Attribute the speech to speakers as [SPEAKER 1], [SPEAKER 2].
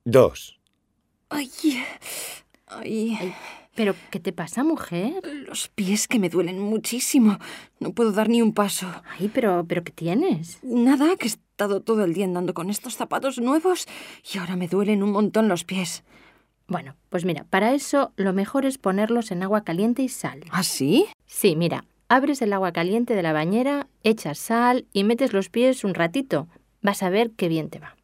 [SPEAKER 1] 2.
[SPEAKER 2] Ay, ay.
[SPEAKER 3] Ay, ¿pero qué te pasa, mujer?
[SPEAKER 2] Los pies que me duelen muchísimo. No puedo dar ni un paso.
[SPEAKER 3] Ay, pero ¿qué tienes?
[SPEAKER 2] Nada, que he estado todo el día andando con estos zapatos nuevos y ahora me duelen un montón los pies.
[SPEAKER 3] Bueno, pues mira, para eso lo mejor es ponerlos en agua caliente y sal.
[SPEAKER 2] ¿Ah, sí?
[SPEAKER 3] Sí, mira, abres el agua caliente de la bañera, echas sal y metes los pies un ratito. Vas a ver qué bien te va.